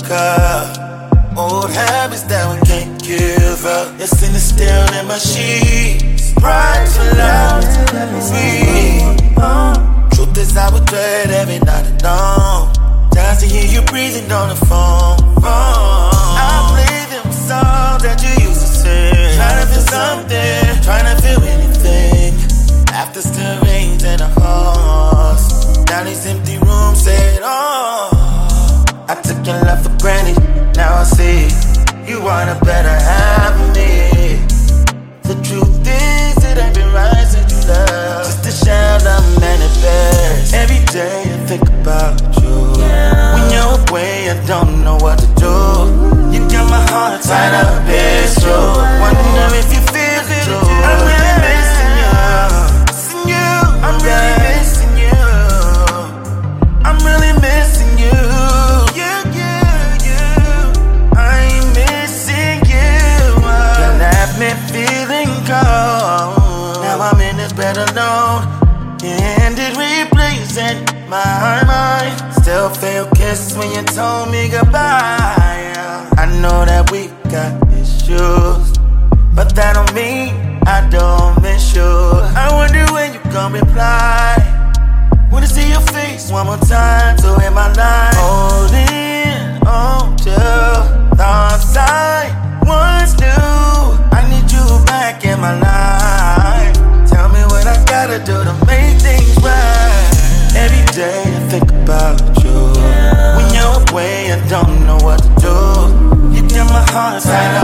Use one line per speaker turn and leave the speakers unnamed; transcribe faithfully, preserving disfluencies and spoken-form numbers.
up. Old habits that we can't give up. It's in the still in my sheets. Pride too loud to let me speak. Truth is I would dread every night and dawn. Just to hear you breathing on the phone. I play them songs that you used to sing. Trying to feel something, trying to feel anything. After still rains and a horse. Down these empty rooms said, oh, I took your love for granted. Now I see you want a better half of me. The truth is it ain't been right since you left. Just a shell of manifest. Every day I think about you. When you're away I don't know what to do. You got my heart tied up, it's true. Wonder if you feel it too. I'm really missing you. Missing you. I'm really missing you. I'm really missing you. You, you, you. I'm missing you. You left me feeling cold. Now I'm in this bed alone. And it replacing my mind. Still feel kisses when you told me goodbye. I know that we got issues, but that don't mean I don't miss you. I wonder when you gon' reply. Wanna see your face one more time, so in my life holding on to thoughts I once knew. I need you back in my life. Tell me what I gotta do to make things right. Every day I think about you. When you're away I don't know what to do. You got my heart tied